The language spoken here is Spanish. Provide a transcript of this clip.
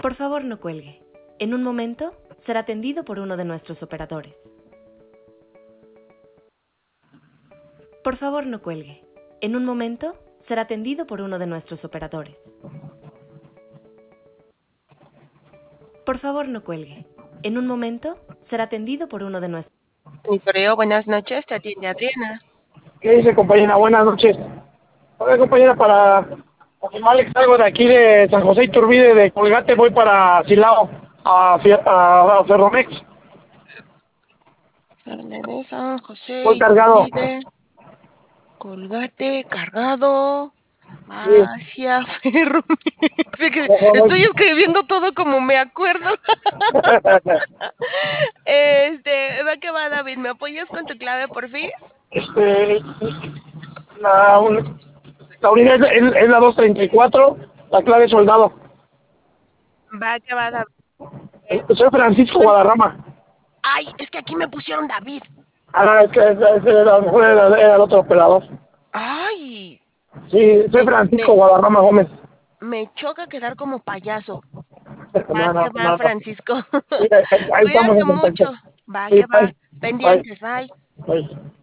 Por favor, no cuelgue. En un momento será atendido por uno de nuestros operadores. Por favor, no cuelgue. En un momento será atendido por uno de nuestros operadores. Por favor, no cuelgue. En un momento será atendido por uno de nuestros... Monitoreo, buenas noches, te atiende Adriana. ¿Qué dice, compañera? Buenas noches. Oye, compañera, para confirmarle que salgo de aquí de San José Iturbide, de Colgate, voy para Silao, a Ferromex. De San José, Voy cargado. Iturbide, Colgate, cargado, Sí. hacia Ferro. Fíjate, estoy escribiendo todo como me acuerdo. Va que va, David, ¿me apoyas con tu clave, por fin? Este, la, la unidad es la 234, la clave soldado. Va que va, David. Soy Francisco Guadarrama. Ay, es que aquí me pusieron David. Ah, es que a lo mejor era el otro operador. Ay, Sí, soy me, Francisco me, Guadarrama Gómez. me choca quedar como payaso. Va No, que no, va, no, no. Francisco. Sí, ahí estamos Cuídate en contacto. mucho. Va Sí, que va. bye. Bye. Pendientes, bye. Bye.